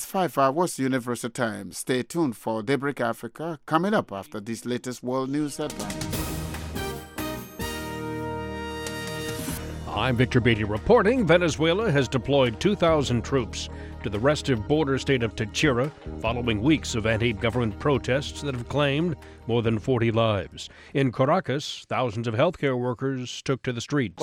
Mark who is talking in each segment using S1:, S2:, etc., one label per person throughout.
S1: 5 hours Universal Time. Stay tuned for Daybreak Africa coming up after these latest world news headlines.
S2: I'm Victor Beatty reporting Venezuela has deployed 2,000 troops to the restive border state of Táchira following weeks of anti-government protests that have claimed more than 40 lives. In Caracas, thousands of healthcare workers took to the streets.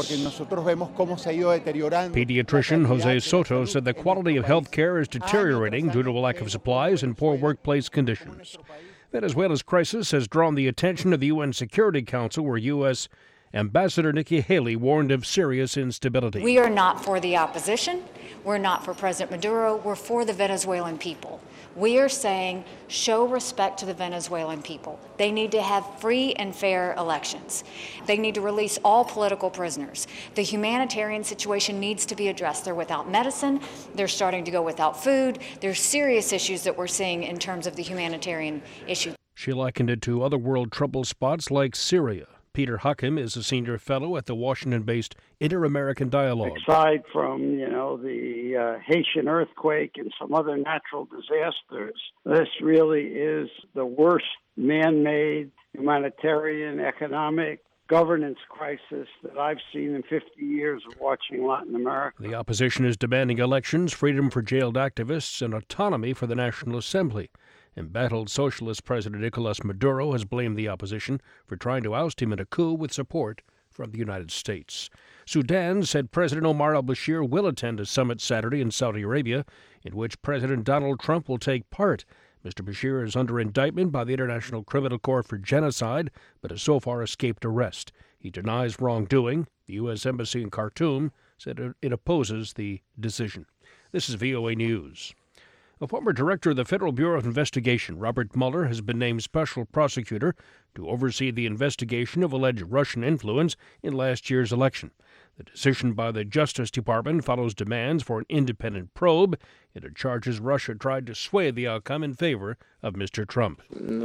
S2: Pediatrician Jose Soto said the quality of healthcare is deteriorating due to a lack of supplies and poor workplace conditions. Venezuela's crisis has drawn the attention of the UN Security Council, where U.S. Ambassador Nikki Haley warned of serious instability.
S3: We are not for the opposition. We're not for President Maduro. We're for the Venezuelan people. We are saying show respect to the Venezuelan people. They need to have free and fair elections. They need to release all political prisoners. The humanitarian situation needs to be addressed. They're without medicine. They're starting to go without food. There's serious issues that we're seeing in terms of the humanitarian issue.
S2: She likened it to other world trouble spots like Syria. Peter Huckham is a senior fellow at the Washington-based Inter-American Dialogue.
S4: Aside from, the Haitian earthquake and some other natural disasters, this really is the worst man-made humanitarian, economic, governance crisis that I've seen in 50 years of watching Latin America.
S2: The opposition is demanding elections, freedom for jailed activists, and autonomy for the National Assembly. Embattled socialist President Nicolas Maduro has blamed the opposition for trying to oust him in a coup with support from the United States. Sudan said President Omar al-Bashir will attend a summit Saturday in Saudi Arabia, in which President Donald Trump will take part. Mr. Bashir is under indictment by the International Criminal Court for genocide, but has so far escaped arrest. He denies wrongdoing. The U.S. Embassy in Khartoum said it opposes the decision. This is VOA News. A former director of the Federal Bureau of Investigation, Robert Mueller, has been named special prosecutor to oversee the investigation of alleged Russian influence in last year's election. The decision by the Justice Department follows demands for an independent probe. It charges Russia tried to sway the outcome in favor of Mr. Trump.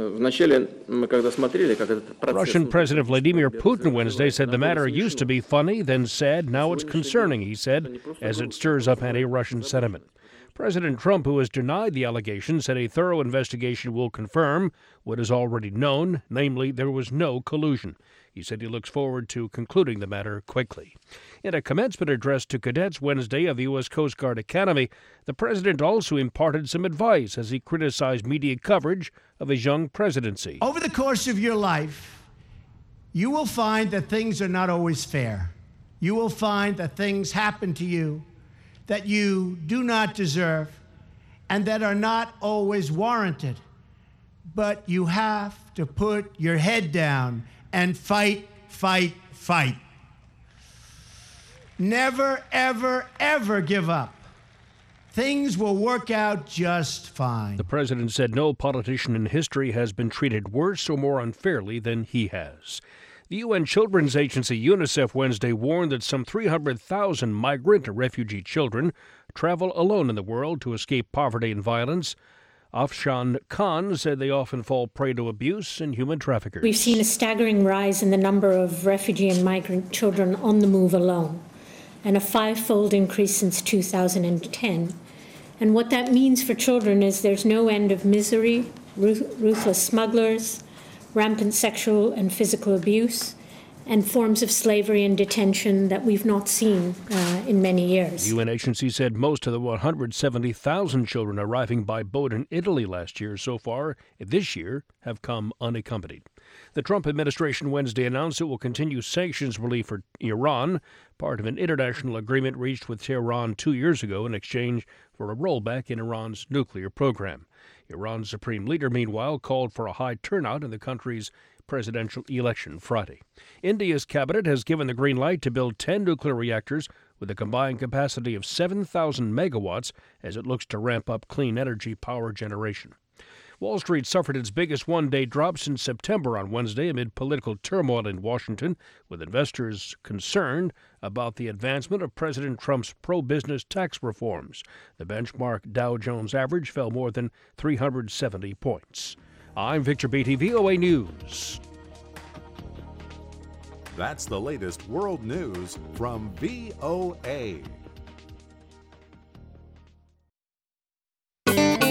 S2: Russian President Vladimir Putin Wednesday said the matter used to be funny, then sad. Now it's concerning, he said, as it stirs up anti-Russian sentiment. President Trump, who has denied the allegations, said a thorough investigation will confirm what is already known, namely there was no collusion. He said he looks forward to concluding the matter quickly. In a commencement address to cadets Wednesday of the U.S. Coast Guard Academy, the president also imparted some advice as he criticized media coverage of his young presidency.
S5: Over the course of your life, you will find that things are not always fair. You will find that things happen to you that you do not deserve and that are not always warranted. But you have to put your head down and fight, fight, fight. Never, ever, ever give up. Things will work out just fine.
S2: The president said no politician in history has been treated worse or more unfairly than he has. The UN Children's Agency UNICEF Wednesday warned that some 300,000 migrant and refugee children travel alone in the world to escape poverty and violence. Afshan Khan said they often fall prey to abuse and human traffickers.
S6: We've seen a staggering rise in the number of refugee and migrant children on the move alone, and a five-fold increase since 2010. And what that means for children is there's no end of misery, ruthless smugglers, rampant sexual and physical abuse, and forms of slavery and detention that we've not seen in many years.
S2: The UN agency said most of the 170,000 children arriving by boat in Italy last year so far this year have come unaccompanied. The Trump administration Wednesday announced it will continue sanctions relief for Iran, part of an international agreement reached with Tehran 2 years ago in exchange for a rollback in Iran's nuclear program. Iran's supreme leader, meanwhile, called for a high turnout in the country's presidential election Friday. India's cabinet has given the green light to build 10 nuclear reactors with a combined capacity of 7,000 megawatts as it looks to ramp up clean energy power generation. Wall Street suffered its biggest one-day drop since September on Wednesday amid political turmoil in Washington, with investors concerned about the advancement of President Trump's pro-business tax reforms. The benchmark Dow Jones average fell more than 370 points. I'm Victor Beatty, VOA News.
S7: That's the latest world news from VOA.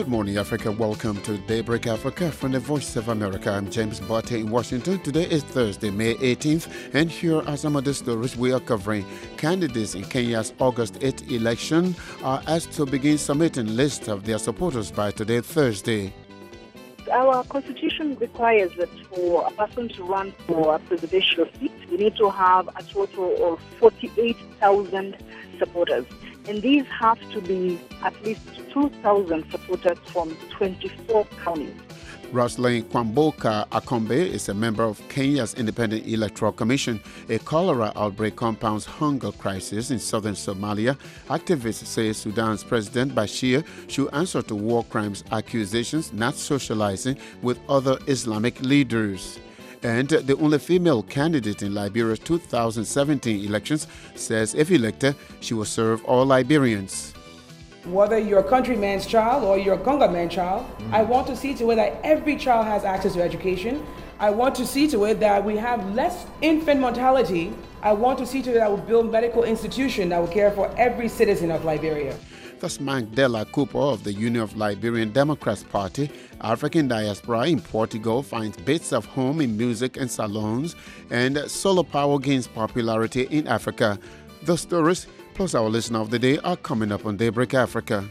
S1: Good morning, Africa. Welcome to Daybreak Africa from the Voice of America. I'm James Botte in Washington. Today is Thursday, May 18th, and here are some of the stories we are covering. Candidates in Kenya's August 8th election are asked to begin submitting lists of their supporters by today, Thursday.
S8: Our constitution requires that for a person to run for a presidential seat, you need to have a total of 48,000 supporters. And these have to be at least 2,000 supporters from 24 counties.
S1: Rosalind Kwamboka Akombe is a member of Kenya's Independent Electoral Commission. A cholera outbreak compounds hunger crisis in southern Somalia. Activists say Sudan's President Bashir should answer to war crimes accusations, not socializing with other Islamic leaders. And the only female candidate in Liberia's 2017 elections says if elected, she will serve all Liberians.
S9: Whether you're a countryman's child or you're a Conga man child, I want to see to it that every child has access to education. I want to see to it that we have less infant mortality. I want to see to it that we build medical institutions that will care for every citizen of Liberia.
S1: That's Mandela Cooper of the Union of Liberian Democrats Party. African diaspora in Portugal finds bits of home in music and salons, and solar power gains popularity in Africa. The stories plus our listener of the day are coming up on Daybreak Africa.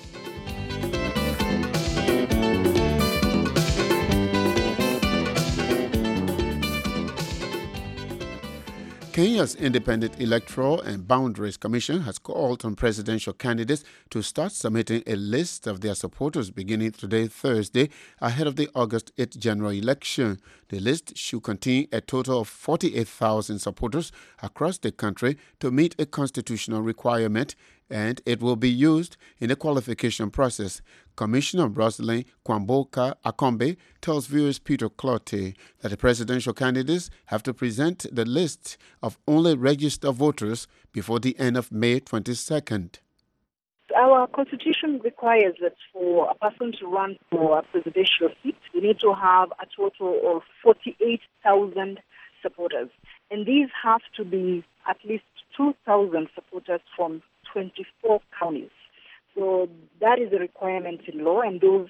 S1: Kenya's Independent Electoral and Boundaries Commission has called on presidential candidates to start submitting a list of their supporters beginning today, Thursday, ahead of the August 8th general election. The list should contain a total of 48,000 supporters across the country to meet a constitutional requirement, and it will be used in the qualification process. Commissioner Rosalind Kwamboka Akombe tells viewers Peter Clotte that the presidential candidates have to present the list of only registered voters before the end of May 22nd.
S8: Our constitution requires that for a person to run for a presidential seat, you need to have a total of 48,000 supporters. And these have to be at least 2,000 supporters from 24 counties. So that is a requirement in law, and those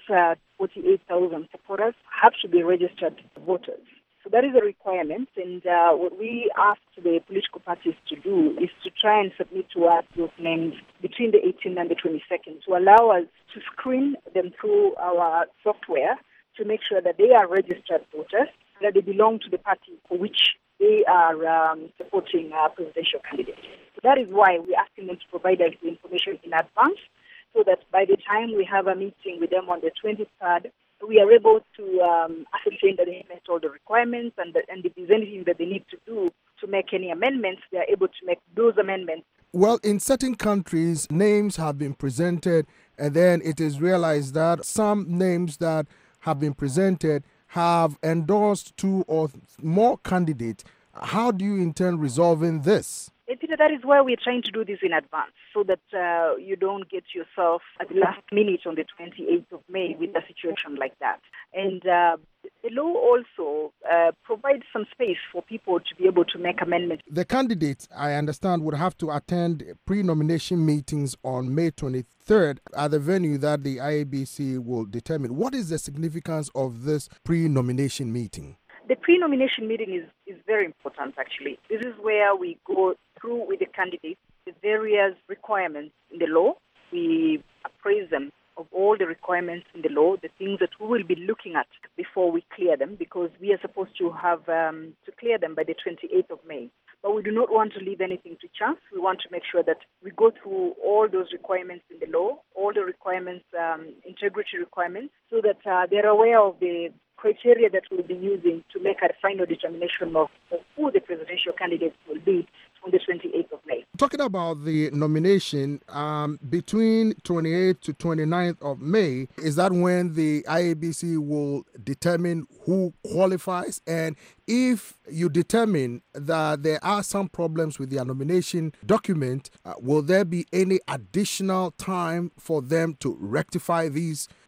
S8: 48,000 supporters have to be registered voters. So that is a requirement, and what we ask the political parties to do is to try and submit to us those names between the 18th and the 22nd to allow us to screen them through our software to make sure that they are registered voters, that they belong to the party for which they are supporting presidential candidates. So that is why we're asking them to provide us the information in advance, so that by the time we have a meeting with them on the 23rd, we are able to ascertain that they have met all the requirements, and if there's anything that they need to do to make any amendments, they are able to make those amendments.
S10: Well, in certain countries, names have been presented, and then it is realized that some names that have been presented have endorsed two or more candidates. How do you intend resolving this?
S8: Peter, that is why we're trying to do this in advance, so that you don't get yourself at the last minute on the 28th of May with a situation like that. And the law also provides some space for people to be able to make amendments.
S10: The candidates, I understand, would have to attend pre-nomination meetings on May 23rd at the venue that the IEBC will determine. What is the significance of this pre-nomination meeting?
S8: The pre-nomination meeting is very important, actually. This is where we go through with the candidates the various requirements in the law. We appraise them of all the requirements in the law, the things that we will be looking at before we clear them, because we are supposed to have to clear them by the 28th of May. But we do not want to leave anything to chance. We want to make sure that we go through all those requirements in the law, all the requirements, integrity requirements, so that they're aware of the criteria that we'll be using to make a final determination of who the presidential candidates will be on the 28th of May.
S10: Talking about the nomination, between 28th to 29th of May, is that when the IEBC will determine who qualifies? And if you determine that there are some problems with their nomination document, will there be any additional time for them to rectify these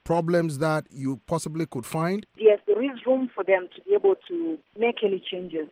S10: problems that you possibly could find?
S8: Yes, there is room for them to be able to make any changes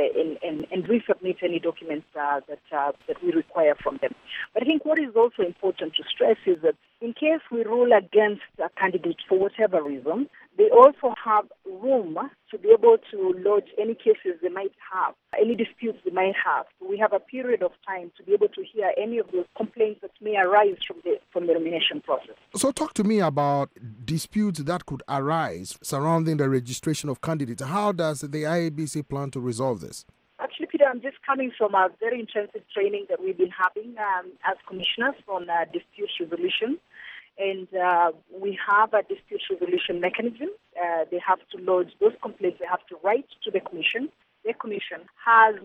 S8: and resubmit any documents that we require from them. But I think what is also important to stress is that in case we rule against a candidate for whatever reason, they also have room to be able to lodge any cases they might have, any disputes they might have. So we have a period of time to be able to hear any of those complaints that may arise from the nomination process.
S10: So talk to me about disputes that could arise surrounding the registration of candidates. How does the IEBC plan to resolve this?
S8: Actually, Peter, I'm just coming from a very intensive training that we've been having as commissioners on dispute resolution. And we have a dispute resolution mechanism. They have to lodge those complaints. They have to write to the commission. The commission has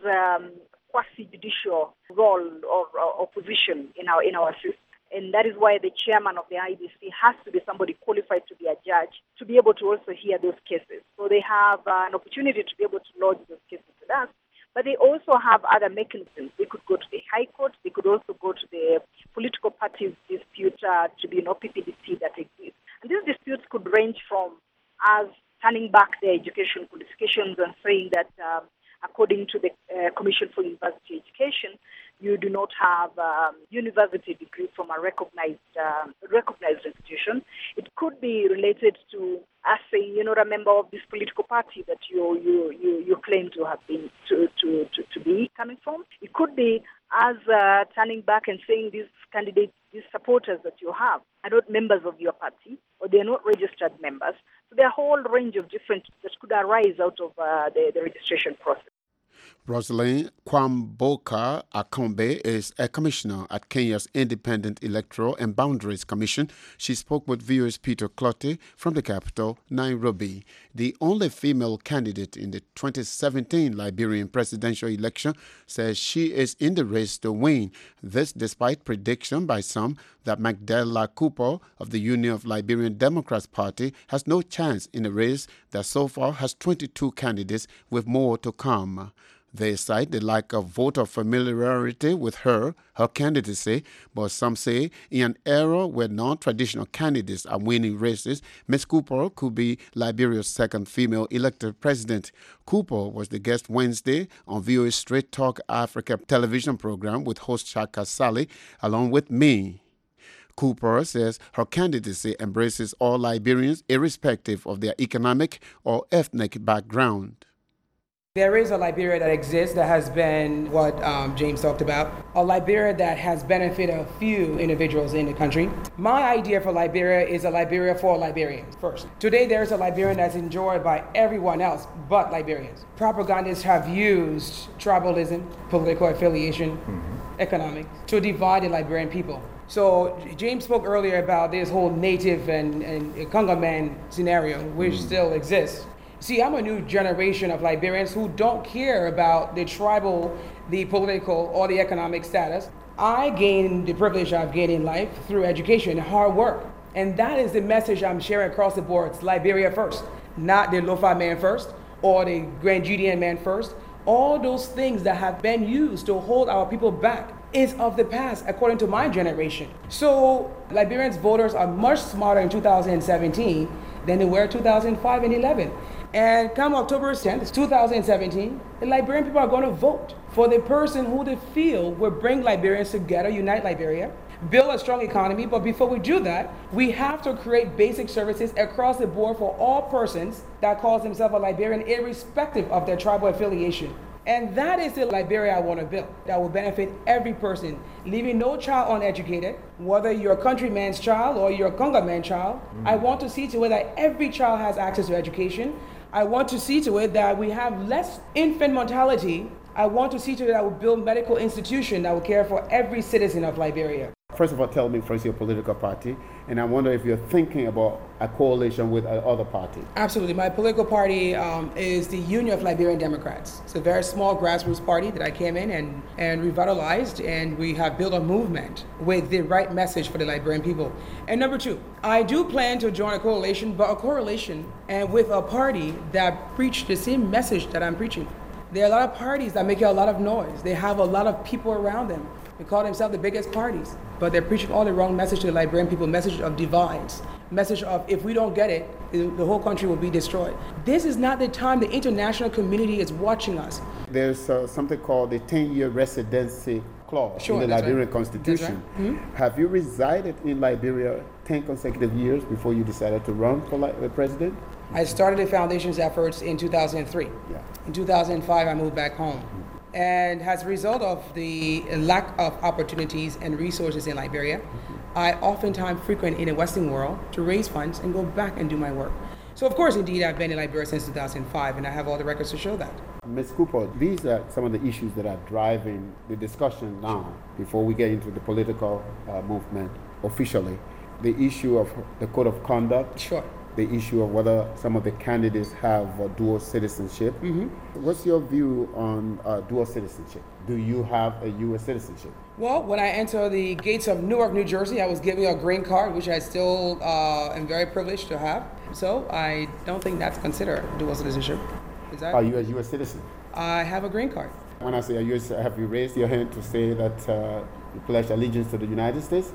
S8: quasi-judicial role or position in our system. And that is why the chairman of the IEBC has to be somebody qualified to be a judge to be able to also hear those cases. So they have an opportunity to be able to lodge those cases with us. But they also have other mechanisms. They could go to the High Court. They could also go to the political parties dispute to be an OPPDC that exists. And these disputes could range from us turning back the education qualifications and saying that according to the Commission for University Education, you do not have a university degree from a recognized institution. It could be related to us saying you're not a member of this political party that you claim to have been to be coming from. It could be as turning back and saying these candidates, these supporters that you have are not members of your party or they are not registered members. So there are a whole range of different that could arise out of the registration process.
S1: Rosalind Kwamboka Akombe is a commissioner at Kenya's Independent Electoral and Boundaries Commission. She spoke with viewers Peter Clottey from the capital, Nairobi. The only female candidate in the 2017 Liberian presidential election says she is in the race to win. This despite prediction by some that Magdala Cooper of the Union of Liberian Democrats Party has no chance in a race that so far has 22 candidates with more to come. They cite the lack of voter familiarity with her candidacy, but some say in an era where non-traditional candidates are winning races, Ms. Cooper could be Liberia's second female elected president. Cooper was the guest Wednesday on VOA's Straight Talk Africa television program with host Shaka Sally, along with me. Cooper says her candidacy embraces all Liberians irrespective of their economic or ethnic background.
S9: There is a Liberia that exists that has been what James talked about, a Liberia that has benefited a few individuals in the country. My idea for Liberia is a Liberia for Liberians first. Today there's a Liberian that's enjoyed by everyone else but Liberians. Propagandists have used tribalism, political affiliation, economics, to divide the Liberian people. So James spoke earlier about this whole native and Conga man scenario, which still exists. See, I'm a new generation of Liberians who don't care about the tribal, the political, or the economic status. I gained the privilege I've gained in life through education and hard work. And that is the message I'm sharing across the board. It's Liberia first, not the Lofa man first, or the Grand Judean man first. All those things that have been used to hold our people back is of the past, according to my generation. So Liberians voters are much smarter in 2017 than they were in 2005 and 11. And come October 10th, 2017, the Liberian people are going to vote for the person who they feel will bring Liberians together, unite Liberia, build a strong economy. But before we do that, we have to create basic services across the board for all persons that calls themselves a Liberian, irrespective of their tribal affiliation. And that is the Liberia I want to build, that will benefit every person, leaving no child uneducated, whether you're a countryman's child or you're a Conga man child. I want to see to it that every child has access to education. I want to see to it that we have less infant mortality. I want to see to it that we build medical institutions that will care for every citizen of Liberia.
S1: First of all, tell me first your political party, and I wonder if you're thinking about a coalition with other parties.
S9: Absolutely. My political party is the Union of Liberian Democrats. It's a very small grassroots party that I came in and revitalized, and we have built a movement with the right message for the Liberian people. And number two, I do plan to join a coalition, but a coalition and with a party that preach the same message that I'm preaching. There are a lot of parties that make a lot of noise. They have a lot of people around them. They call themselves the biggest parties, but they're preaching all the wrong message to the Liberian people, message of divides, message of if we don't get it, the whole country will be destroyed. This is not the time the international community is watching us.
S1: There's something called the 10-year residency clause in the Liberian Constitution.
S9: Right. Mm-hmm.
S1: Have you resided in Liberia 10 consecutive years before you decided to run for the president?
S9: I started the foundation's efforts in 2003.
S1: Yeah.
S9: In 2005, I moved back home. And as a result of the lack of opportunities and resources in Liberia, I oftentimes frequent in the Western world to raise funds and go back and do my work. So of course, indeed, I've been in Liberia since 2005, and I have all the records to show that.
S1: Ms. Cooper, these are some of the issues that are driving the discussion now, before we get into the political movement officially. The issue of the code of conduct.
S9: Sure.
S1: The issue of whether some of the candidates have dual citizenship. Mm-hmm. What's your view on dual citizenship? Do you have a U.S. citizenship?
S9: Well, when I entered the gates of Newark, New Jersey, I was given a green card, which I still am very privileged to have. So I don't think that's considered dual citizenship. Is that?
S1: Are you a U.S. citizen?
S9: I have a green card.
S1: When I say have you raised your hand to say that you pledge allegiance to the United States?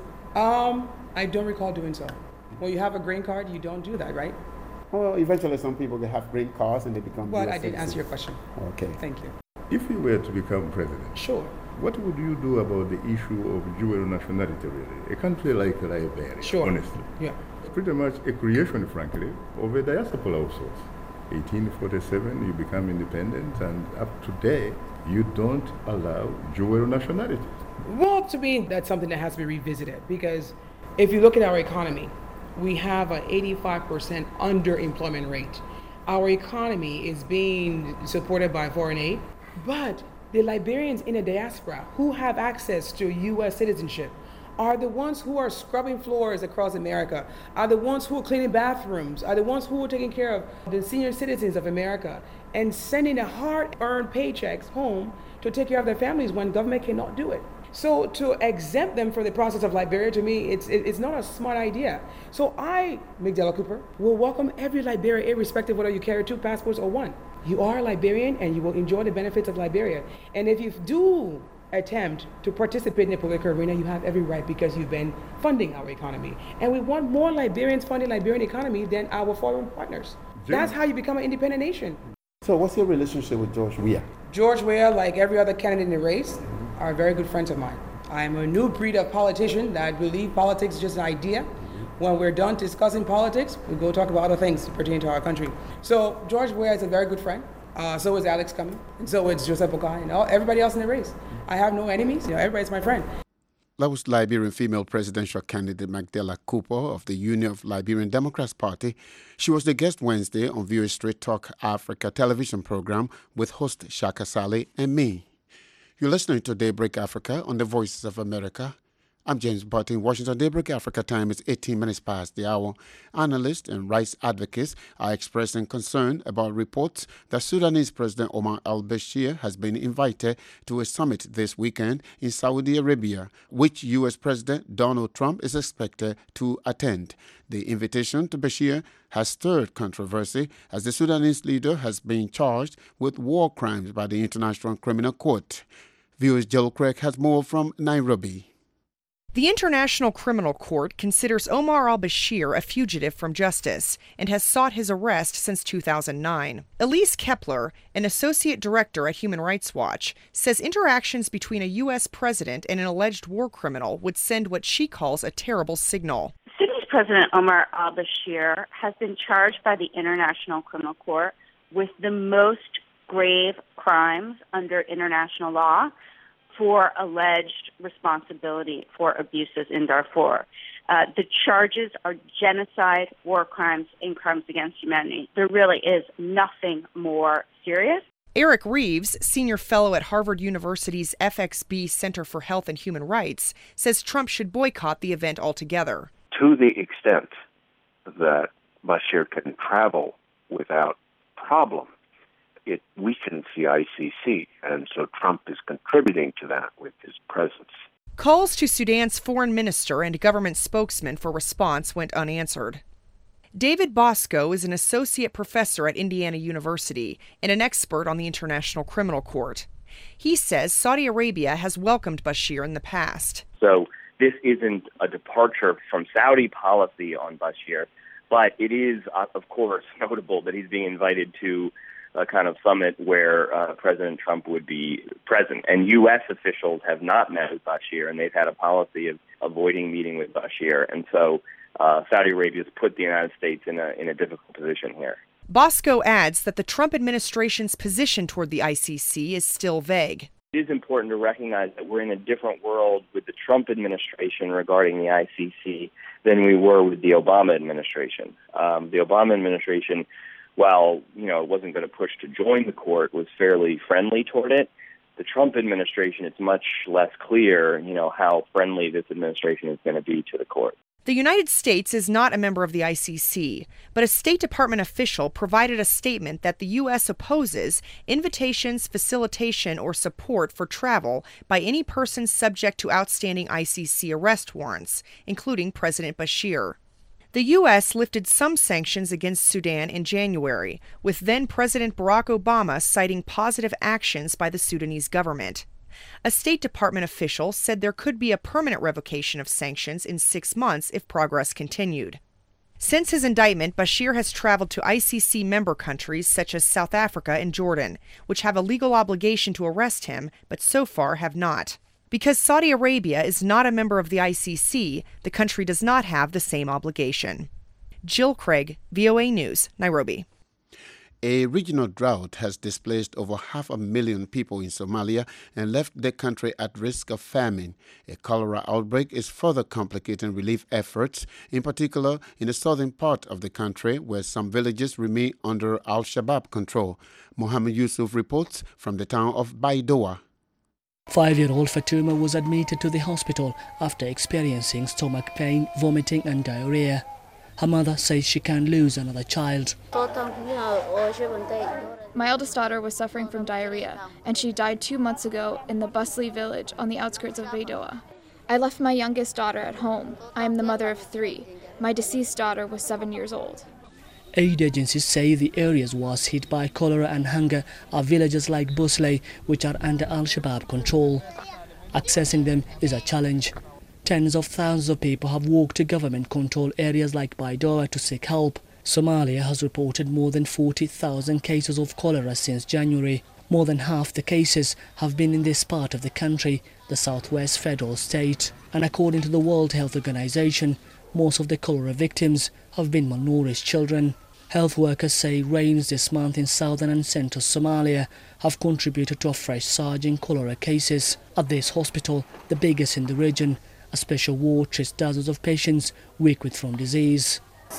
S9: I don't recall doing so. When you have a green card, you don't do that, right?
S1: Well, eventually some people they have green cards and they become
S9: But
S1: US
S9: I didn't
S1: citizens.
S9: answer your question.
S1: Okay.
S9: Thank you.
S11: If you were to become president,
S9: Sure.
S11: what would you do about the issue of dual nationality, really? A country like Liberia,
S9: Sure.
S11: honestly.
S9: Yeah.
S11: Pretty much a creation, frankly, of a diaspora of sorts. 1847, you become independent, and up to today, you don't allow dual nationality.
S9: Well, to me, that's something that has to be revisited, because if you look at our economy, we have an 85% underemployment rate. Our economy is being supported by foreign aid, but the Liberians in the diaspora who have access to U.S. citizenship are the ones who are scrubbing floors across America, are the ones who are cleaning bathrooms, are the ones who are taking care of the senior citizens of America and sending the hard-earned paychecks home to take care of their families when government cannot do it. So to exempt them from the process of Liberia, to me, it's not a smart idea. So I, Migdala Cooper, will welcome every Liberian, irrespective whether you carry 2 passports or 1. You are a Liberian and you will enjoy the benefits of Liberia. And if you do attempt to participate in the political arena, you have every right, because you've been funding our economy. And we want more Liberians funding the Liberian economy than our foreign partners. That's how you become an independent nation.
S1: So what's your relationship with George Weah?
S9: George Weah, like every other candidate in the race, are very good friends of mine. I'm a new breed of politician that believe politics is just an idea. When we're done discussing politics, we go talk about other things pertaining to our country. So George Weah is a very good friend. So is Alex Cumming, and so is Joseph Boakai, and everybody else in the race. I have no enemies. Everybody's my friend.
S1: That was Liberian female presidential candidate Migdala Cooper of the Union of Liberian Democrats Party. She was the guest Wednesday on VOA Straight Talk Africa television program with host Shaka Sally and me. You're listening to Daybreak Africa on the Voices of America. I'm James Butt in Washington. Daybreak Africa time is 18 minutes past the hour. Analysts and rights advocates are expressing concern about reports that Sudanese President Omar al-Bashir has been invited to a summit this weekend in Saudi Arabia, which U.S. President Donald Trump is expected to attend. The invitation to Bashir has stirred controversy as the Sudanese leader has been charged with war crimes by the International Criminal Court. Viewers Jill Craig has more from Nairobi.
S12: The International Criminal Court considers Omar al-Bashir a fugitive from justice and has sought his arrest since 2009. Elise Kepler, an associate director at Human Rights Watch, says interactions between a U.S. president and an alleged war criminal would send what she calls a terrible signal.
S13: Sudanese President Omar al-Bashir has been charged by the International Criminal Court with the most grave crimes under international law for alleged responsibility for abuses in Darfur. The charges are genocide, war crimes, and crimes against humanity. There really is nothing more serious.
S12: Eric Reeves, senior fellow at Harvard University's FXB Center for Health and Human Rights, says Trump should boycott the event altogether.
S14: To the extent that Bashir can travel without problem, it weakens the ICC, and so Trump is contributing to that with his presence.
S12: Calls to Sudan's foreign minister and government spokesman for response went unanswered. David Bosco is an associate professor at Indiana University and an expert on the International Criminal Court. He says Saudi Arabia has welcomed Bashir in the past.
S15: So this isn't a departure from Saudi policy on Bashir, but it is, of course, notable that he's being invited to a kind of summit where President Trump would be present. And U.S. officials have not met with Bashir, and they've had a policy of avoiding meeting with Bashir. And so Saudi Arabia has put the United States in a difficult position here.
S12: Bosco adds that the Trump administration's position toward the ICC is still vague.
S15: It is important to recognize that we're in a different world with the Trump administration regarding the ICC than we were with the Obama administration. The Obama administration, while it wasn't going to push to join the court, was fairly friendly toward it. The Trump administration, it's much less clear, how friendly this administration is going to be to the court.
S12: The United States is not a member of the ICC, but a State Department official provided a statement that the U.S. opposes invitations, facilitation, or support for travel by any person subject to outstanding ICC arrest warrants, including President Bashir. The U.S. lifted some sanctions against Sudan in January, with then-President Barack Obama citing positive actions by the Sudanese government. A State Department official said there could be a permanent revocation of sanctions in 6 months if progress continued. Since his indictment, Bashir has traveled to ICC member countries such as South Africa and Jordan, which have a legal obligation to arrest him, but so far have not. Because Saudi Arabia is not a member of the ICC, the country does not have the same obligation. Jill Craig, VOA News, Nairobi.
S1: A regional drought has displaced over 500,000 people in Somalia and left the country at risk of famine. A cholera outbreak is further complicating relief efforts, in particular in the southern part of the country where some villages remain under Al-Shabaab control. Mohammed Yusuf reports from the town of Baidoa.
S16: 5-year-old Fatuma was admitted to the hospital after experiencing stomach pain, vomiting and diarrhea. Her mother says she can't lose another child.
S17: My eldest daughter was suffering from diarrhea, and she died 2 months ago in the Busli village on the outskirts of Baidoa. I left my youngest daughter at home. I am the mother of 3. My deceased daughter was 7 years old.
S16: Aid agencies say the areas worst hit by cholera and hunger are villages like Busli, which are under Al-Shabaab control. Accessing them is a challenge. Tens of thousands of people have walked to government-controlled areas like Baidoa to seek help. Somalia has reported more than 40,000 cases of cholera since January. More than half the cases have been in this part of the country, the southwest federal state. And according to the World Health Organization, most of the cholera victims have been malnourished children. Health workers say rains this month in southern and central Somalia have contributed to a fresh surge in cholera cases. At this hospital, the biggest in the region, a special ward treats dozens of patients weak with from disease.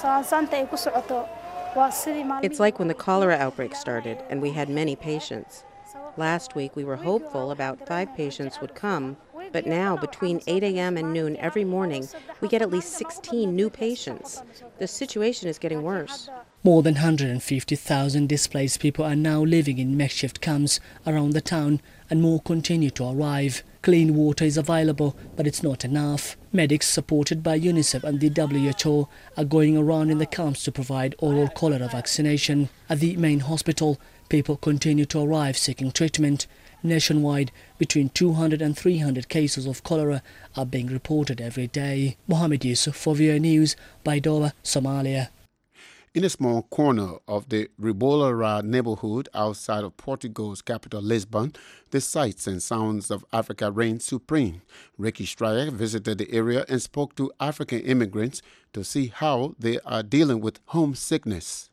S18: It's like when the cholera outbreak started and we had many patients. Last week we were hopeful about 5 patients would come, but now between 8 a.m. and noon every morning we get at least 16 new patients. The situation is getting worse.
S16: More than 150,000 displaced people are now living in makeshift camps around the town, and more continue to arrive. Clean water is available, but it's not enough. Medics supported by UNICEF and the WHO are going around in the camps to provide oral cholera vaccination. At the main hospital, people continue to arrive seeking treatment. Nationwide, between 200 and 300 cases of cholera are being reported every day. Mohammed Yusuf for VOA News, Baidoa, Somalia.
S1: In a small corner of the Ribolara neighborhood outside of Portugal's capital, Lisbon, the sights and sounds of Africa reign supreme. Ricky Stryer visited the area and spoke to African immigrants to see how they are dealing with homesickness.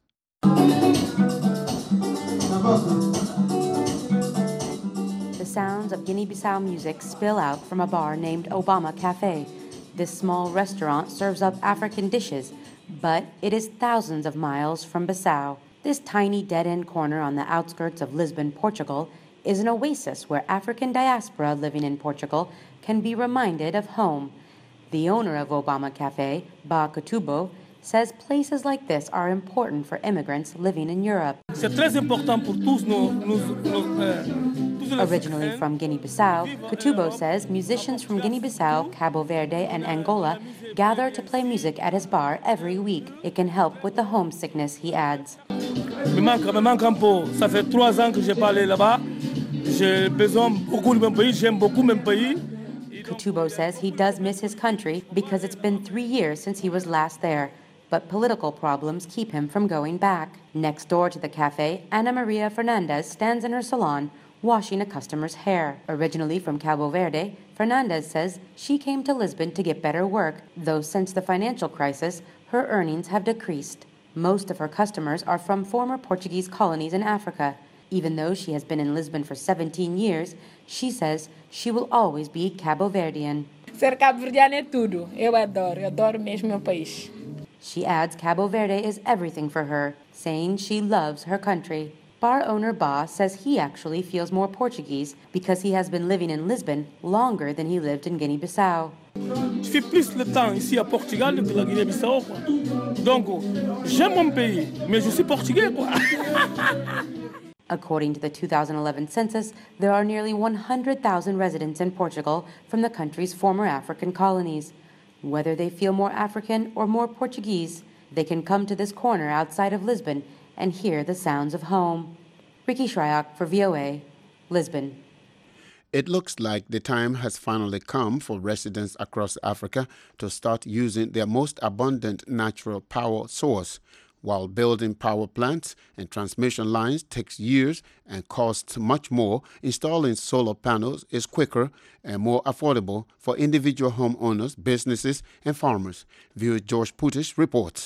S19: The sounds of Guinea-Bissau music spill out from a bar named Obama Cafe. This small restaurant serves up African dishes, but it is thousands of miles from Bissau. This tiny dead-end corner on the outskirts of Lisbon, Portugal, is an oasis where African diaspora living in Portugal can be reminded of home. The owner of Obama Cafe, Ba Katubo, says places like this are important for immigrants living in Europe. Originally from Guinea-Bissau, Katubo says musicians from Guinea-Bissau, Cabo Verde, and Angola gather to play music at his bar every week. It can help with the homesickness, he adds. Kutubo says he does miss his country because it's been 3 years since he was last there, but political problems keep him from going back. Next door to the cafe, Ana Maria Fernandez stands in her salon washing a customer's hair. Originally from Cabo Verde, Fernandez says she came to Lisbon to get better work, though since the financial crisis, her earnings have decreased. Most of her customers are from former Portuguese colonies in Africa. Even though she has been in Lisbon for 17 years, she says she will always be Cabo Verdean.
S20: Ser cabo-verdiano é tudo. Eu adoro mesmo meu país.
S19: She adds Cabo Verde is everything for her, saying she loves her country. Bar owner Ba says he actually feels more Portuguese because he has been living in Lisbon longer than he lived in Guinea-Bissau.
S21: Je fais plus de temps ici à Portugal que la Guinée-Bissau. Donc, j'aime mon pays, mais je suis portugais, quoi.
S19: According to the 2011 census, there are nearly 100,000 residents in Portugal from the country's former African colonies. Whether they feel more African or more Portuguese, they can come to this corner outside of Lisbon and hear the sounds of home. Ricky Shryock for VOA, Lisbon.
S1: It looks like the time has finally come for residents across Africa to start using their most abundant natural power source. While building power plants and transmission lines takes years and costs much more, installing solar panels is quicker and more affordable for individual homeowners, businesses, and farmers. Viewer George Putish reports.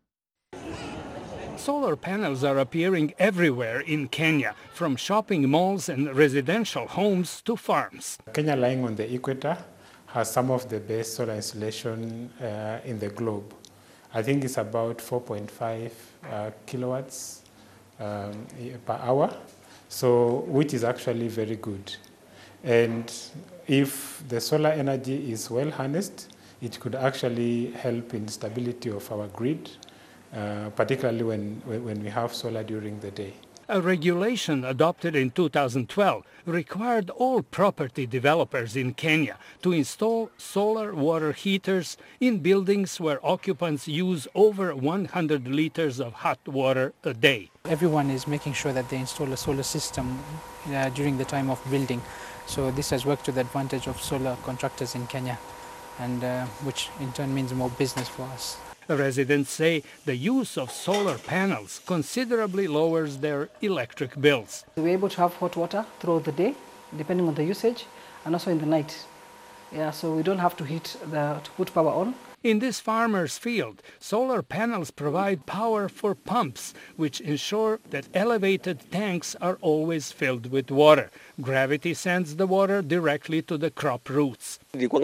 S22: Solar panels are appearing everywhere in Kenya, from shopping malls and residential homes to farms.
S23: Kenya, lying on the equator, has some of the best solar installation in the globe. I think it's about 4.5 kilowatts per hour, so which is actually very good. And if the solar energy is well harnessed, it could actually help in stability of our grid, particularly when we have solar during the day.
S22: A regulation adopted in 2012 required all property developers in Kenya to install solar water heaters in buildings where occupants use over 100 liters of hot water a day.
S24: Everyone is making sure that they install a solar system during the time of building. So this has worked to the advantage of solar contractors in Kenya, and which in turn means more business for us.
S22: Residents say the use of solar panels considerably lowers their electric bills.
S24: We're able to have hot water throughout the day, depending on the usage, and also in the night. Yeah, so we don't have to put power on.
S22: In this farmer's field, solar panels provide power for pumps, which ensure that elevated tanks are always filled with water. Gravity sends the water directly to the crop roots.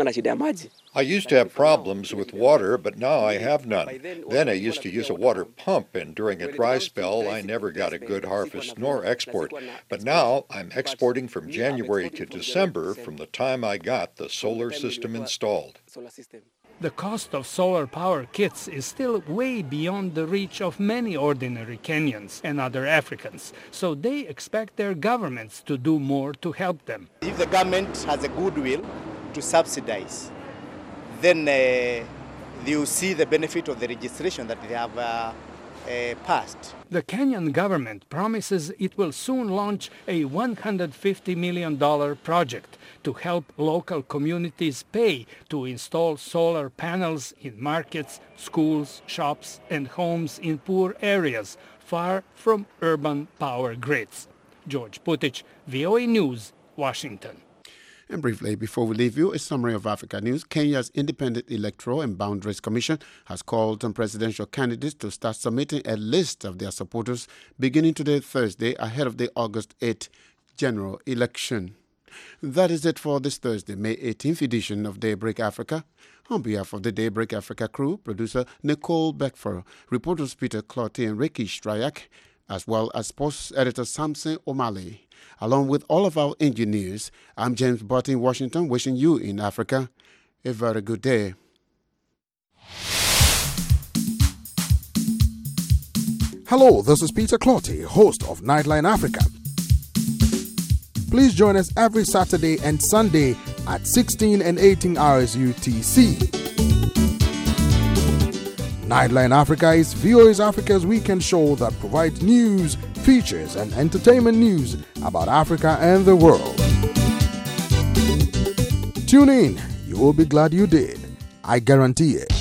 S25: I used to have problems with water, but now I have none. Then I used to use a water pump, and during a dry spell, I never got a good harvest nor export. But now I'm exporting from January to December from the time I got the solar system installed.
S22: The cost of solar power kits is still way beyond the reach of many ordinary Kenyans and other Africans, so they expect their governments to do more to help them.
S26: If the government has a goodwill to subsidize, then you see the benefit of the registration that they have passed.
S22: The Kenyan government promises it will soon launch a $150 million project to help local communities pay to install solar panels in markets, schools, shops, and homes in poor areas far from urban power grids. George Putich, VOA News, Washington.
S1: And briefly, before we leave you, a summary of Africa news. Kenya's Independent Electoral and Boundaries Commission has called on presidential candidates to start submitting a list of their supporters beginning today, Thursday, ahead of the August 8th general election. That is it for this Thursday, May 18th edition of Daybreak Africa. On behalf of the Daybreak Africa crew, producer Nicole Beckford, reporters Peter Clotty and Ricky Stryak, as well as sports editor Samson O'Malley. Along with all of our engineers, I'm James Butt in Washington, wishing you in Africa a very good day.
S10: Hello, this is Peter Clotty, host of Nightline Africa. Please join us every Saturday and Sunday at 16 and 18 hours UTC. Nightline Africa is VOA's Africa's weekend show that provides news, features, and entertainment news about Africa and the world. Tune in. You will be glad you did. I guarantee it.